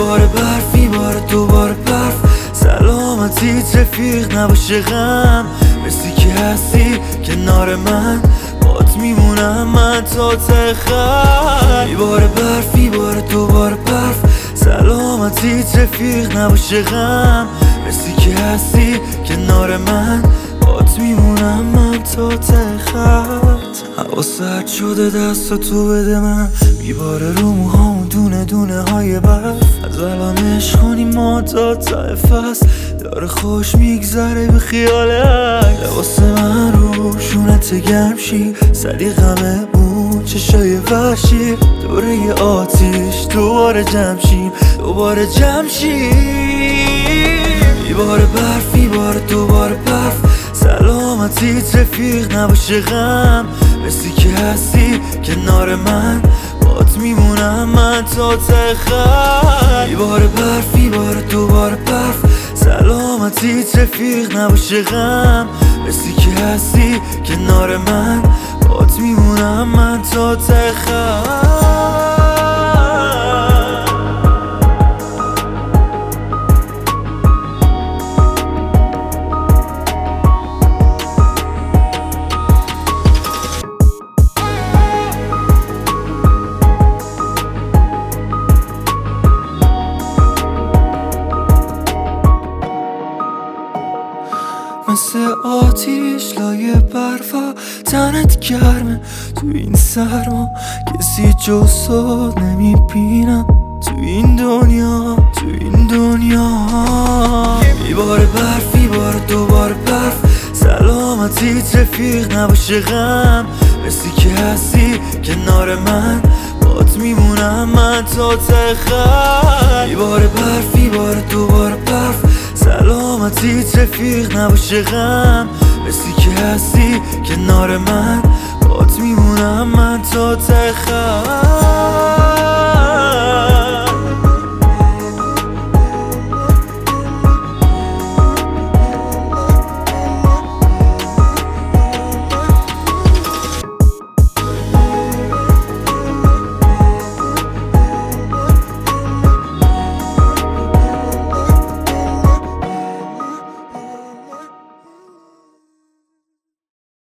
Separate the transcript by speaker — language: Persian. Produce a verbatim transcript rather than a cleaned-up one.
Speaker 1: میباره برف میباره دوباره برف، سلامتیت رفیق نباشه غم، مثلی که هستی کنار من بات میمونم من تا ته خط. میباره برف میباره دوباره برف، سلامتیت رفیق نباشه غم، مثلی که هستی کنار من بات میمونم من تا ته خط. هوا سرد شده دستاتو بده من، میباره رو موهامون دونه دونه های برف، از الان عشق کنیم ما تا ته فصل، داره خوش میگذره به خیالک. لباس من رو شونت گرم شی، سلیقمه اون چشای وحشی، دوره ی آتیش دوباره جمع شیم دوباره جمع شیم. میباره برف میباره دوباره برف، سلامتیت رفیق نباشه غم، مثلی که هستی کنار من بات میمونم من تا ته خط. میباره برف میباره دوباره برف، سلامتیت رفیق نباشه غم، مثلی که هستی کنار من بات میمونم من تا ته خط. مثل آتیش لایه برفا، تنت گرمه تو این سرما، کسی جز تو نمیبینم تو این دنیا تو این دنیا. میباره برف میباره دوباره برف، سلامتیت رفیق نباشه غم، مثلی که هستی کنار من بات میمونم من تا ته خط. میباره برف میباره دوباره برف، سلامتیت رفیق نباشه غم، مثلی که هستی کنار من بات میمونم من تا ته خط.